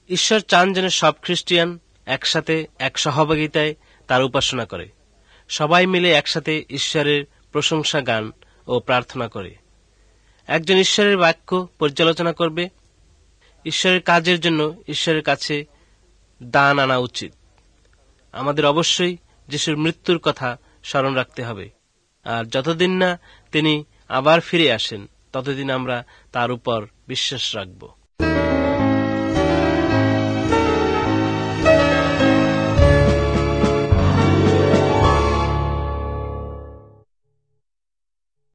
ঈশ্বর চান যেন সব খ্রিস্টিয়ান একসাথে এক সহভাগিতায় তার উপাসনা করে, সবাই মিলে একসাথে ঈশ্বরের প্রশংসা গান ও প্রার্থনা করে। একজন ঈশ্বরের বাক্য পর্যালোচনা করবে। ঈশ্বরের কাজের জন্য ঈশ্বরের কাছে দান আনা উচিত। আমাদের অবশ্যই যিশুর মৃত্যুর কথা স্মরণ রাখতে হবে, আর যতদিন না তিনি আবার ফিরে আসেন ততদিন আমরা তার উপর বিশ্বাস রাখব।